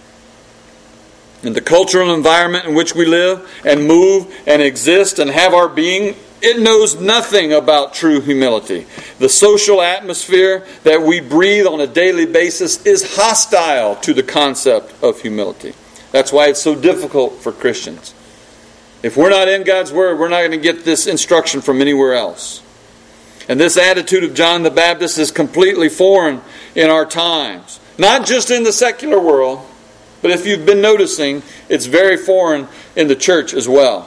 In the cultural environment in which we live and move and exist and have our being, it knows nothing about true humility. The social atmosphere that we breathe on a daily basis is hostile to the concept of humility. That's why it's so difficult for Christians. If we're not in God's Word, we're not going to get this instruction from anywhere else. And this attitude of John the Baptist is completely foreign in our times. Not just in the secular world, but if you've been noticing, it's very foreign in the church as well.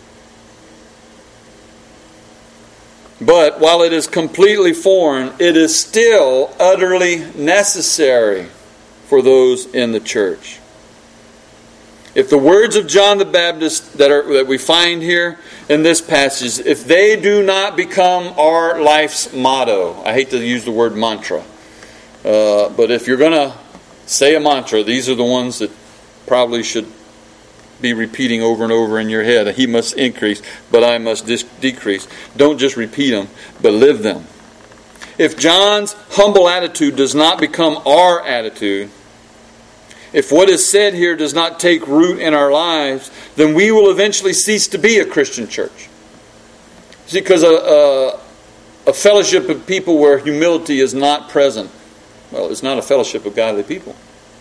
But while it is completely foreign, it is still utterly necessary for those in the church. If the words of John the Baptist that are that we find here in this passage, if they do not become our life's motto, I hate to use the word mantra, uh, but if you're going to say a mantra, these are the ones that probably should be repeating over and over in your head. He must increase, but I must dis- decrease. Don't just repeat them, but live them. If John's humble attitude does not become our attitude, if what is said here does not take root in our lives, then we will eventually cease to be a Christian church. See, because a, a, a fellowship of people where humility is not present, well, it's not a fellowship of godly people.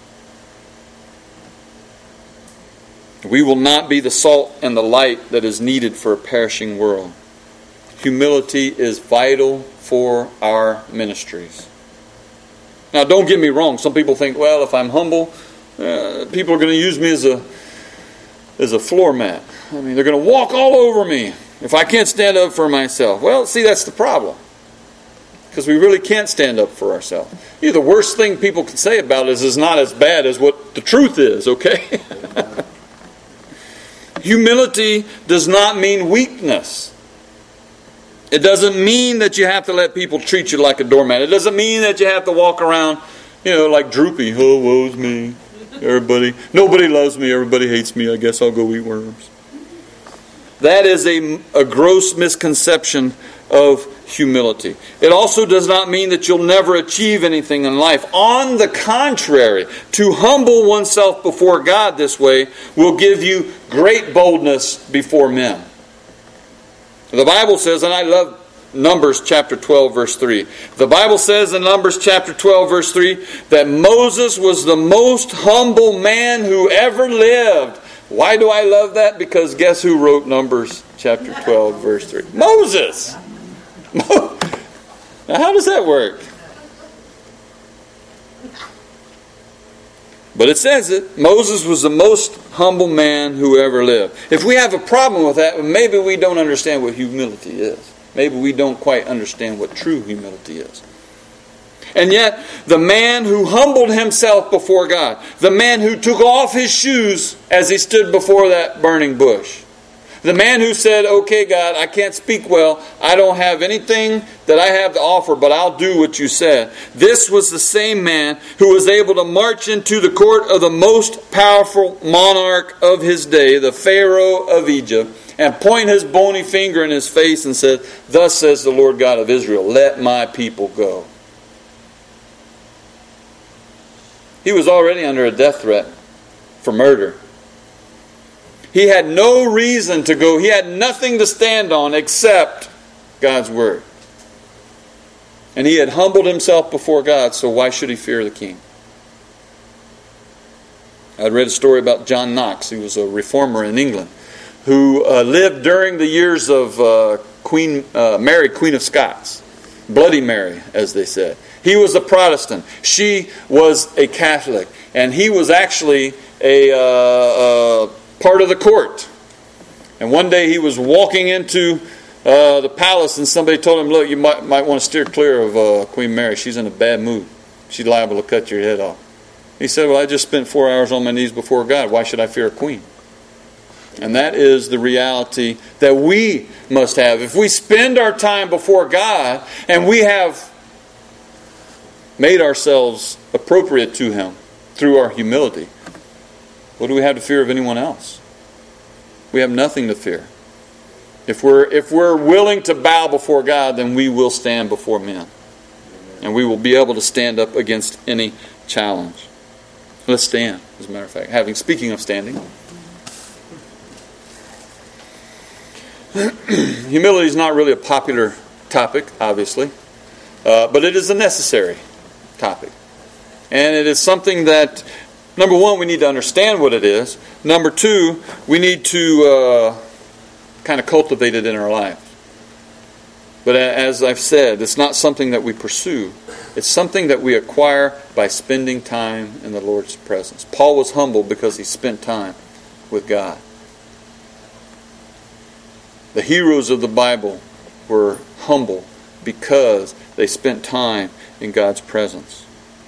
We will not be the salt and the light that is needed for a perishing world. Humility is vital for our ministries. Now, don't get me wrong. Some people think, well, if I'm humble, Uh, people are going to use me as a as a floor mat. I mean, they're going to walk all over me if I can't stand up for myself. Well, see, that's the problem. Because we really can't stand up for ourselves. You know, the worst thing people can say about us is not as bad as what the truth is, okay? Humility does not mean weakness. It doesn't mean that you have to let people treat you like a doormat. It doesn't mean that you have to walk around, you know, like droopy. Oh, woe's me. Everybody, nobody loves me. Everybody hates me. I guess I'll go eat worms. That is a, a gross misconception of humility. It also does not mean that you'll never achieve anything in life. On the contrary, to humble oneself before God this way will give you great boldness before men. The Bible says, and I love Numbers chapter twelve verse three. The Bible says in Numbers chapter twelve verse three that Moses was the most humble man who ever lived. Why do I love that? Because guess who wrote Numbers chapter twelve verse three? Moses! Now how does that work? But it says it. Moses was the most humble man who ever lived. If we have a problem with that, maybe we don't understand what humility is. Maybe we don't quite understand what true humility is. And yet, the man who humbled himself before God, the man who took off his shoes as he stood before that burning bush, the man who said, okay, God, I can't speak well. I don't have anything that I have to offer, but I'll do what you said. This was the same man who was able to march into the court of the most powerful monarch of his day, the Pharaoh of Egypt, and point his bony finger in his face and said, thus says the Lord God of Israel, let my people go. He was already under a death threat for murder. He had no reason to go. He had nothing to stand on except God's Word. And he had humbled himself before God, so why should he fear the king? I read a story about John Knox. He was a reformer in England who uh, lived during the years of uh, Queen uh, Mary, Queen of Scots. Bloody Mary, as they said. He was a Protestant. She was a Catholic. And he was actually a... Uh, uh, part of the court. And one day he was walking into uh, the palace and somebody told him, look, you might, might want to steer clear of uh, Queen Mary. She's in a bad mood. She's liable to cut your head off. He said, well, I just spent four hours on my knees before God. Why should I fear a queen? And that is the reality that we must have. If we spend our time before God and we have made ourselves appropriate to Him through our humility, what do we have to fear of anyone else? We have nothing to fear. If we're, if we're willing to bow before God, then we will stand before men. And we will be able to stand up against any challenge. Let's stand, as a matter of fact. Having speaking of standing. Humility is not really a popular topic, obviously. Uh, but it is a necessary topic. And it is something that, number one, we need to understand what it is. Number two, we need to uh, kind of cultivate it in our lives. But as I've said, it's not something that we pursue. It's something that we acquire by spending time in the Lord's presence. Paul was humble because he spent time with God. The heroes of the Bible were humble because they spent time in God's presence.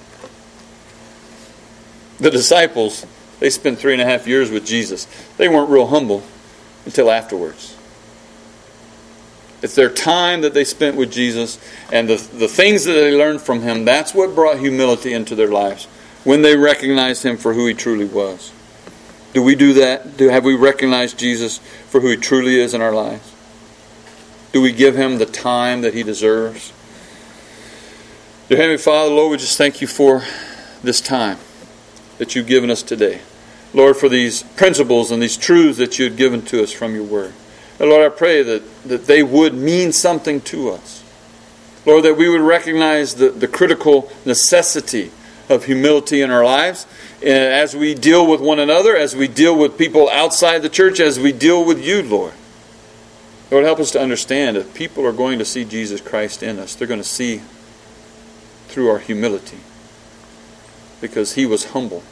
The disciples, they spent three and a half years with Jesus. They weren't real humble until afterwards. It's their time that they spent with Jesus and the, the things that they learned from Him. That's what brought humility into their lives when they recognized Him for who He truly was. Do we do that? Do have we recognized Jesus for who He truly is in our lives? Do we give Him the time that He deserves? Dear Heavenly Father, Lord, we just thank You for this time that You've given us today. Lord, for these principles and these truths that You had given to us from Your Word. And Lord, I pray that, that they would mean something to us. Lord, that we would recognize the, the critical necessity of humility in our lives as we deal with one another, as we deal with people outside the church, as we deal with You, Lord. Lord, help us to understand that people are going to see Jesus Christ in us. They're going to see through our humility because He was humble.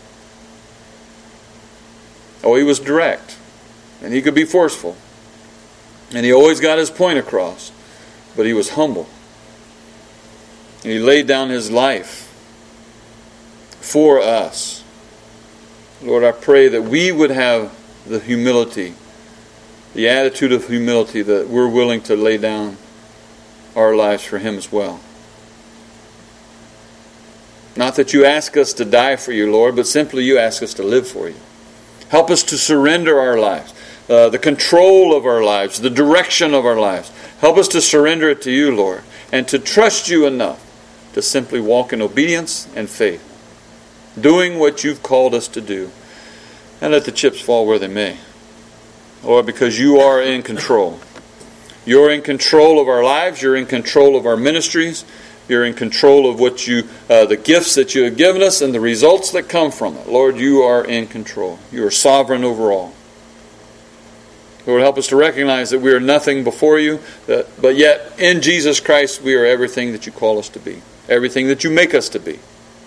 Oh, He was direct and He could be forceful. And He always got His point across. But He was humble. And He laid down His life for us. Lord, I pray that we would have the humility, the attitude of humility, that we're willing to lay down our lives for Him as well. Not that You ask us to die for You, Lord, but simply You ask us to live for You. Help us to surrender our lives. Uh, the control of our lives, the direction of our lives. Help us to surrender it to You, Lord, and to trust You enough to simply walk in obedience and faith, doing what You've called us to do, and let the chips fall where they may. Lord, because You are in control. You're in control of our lives. You're in control of our ministries. You're in control of what you, uh, the gifts that You have given us and the results that come from it. Lord, You are in control. You are sovereign over all. Lord, help us to recognize that we are nothing before You, that, but yet in Jesus Christ we are everything that You call us to be, everything that You make us to be.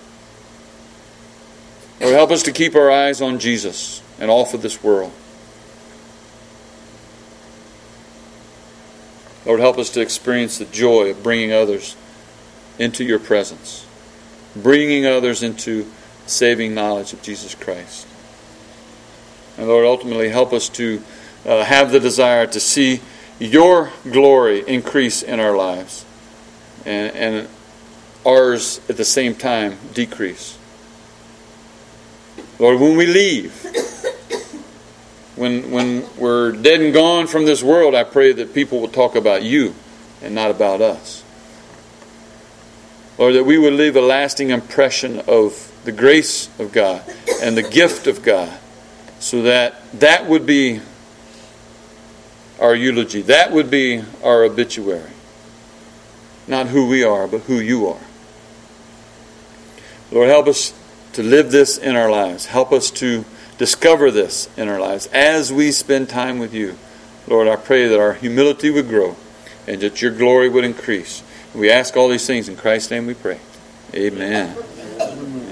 Lord, help us to keep our eyes on Jesus and off of this world. Lord, help us to experience the joy of bringing others into Your presence, bringing others into saving knowledge of Jesus Christ. And Lord, ultimately help us to Uh, have the desire to see Your glory increase in our lives and, and ours at the same time decrease. Lord, when we leave, when, when we're dead and gone from this world, I pray that people will talk about You and not about us. Lord, that we would leave a lasting impression of the grace of God and the gift of God, so that that would be our eulogy. That would be our obituary. Not who we are, but who You are. Lord, help us to live this in our lives. Help us to discover this in our lives as we spend time with You. Lord, I pray that our humility would grow and that Your glory would increase. We ask all these things in Christ's name we pray. Amen.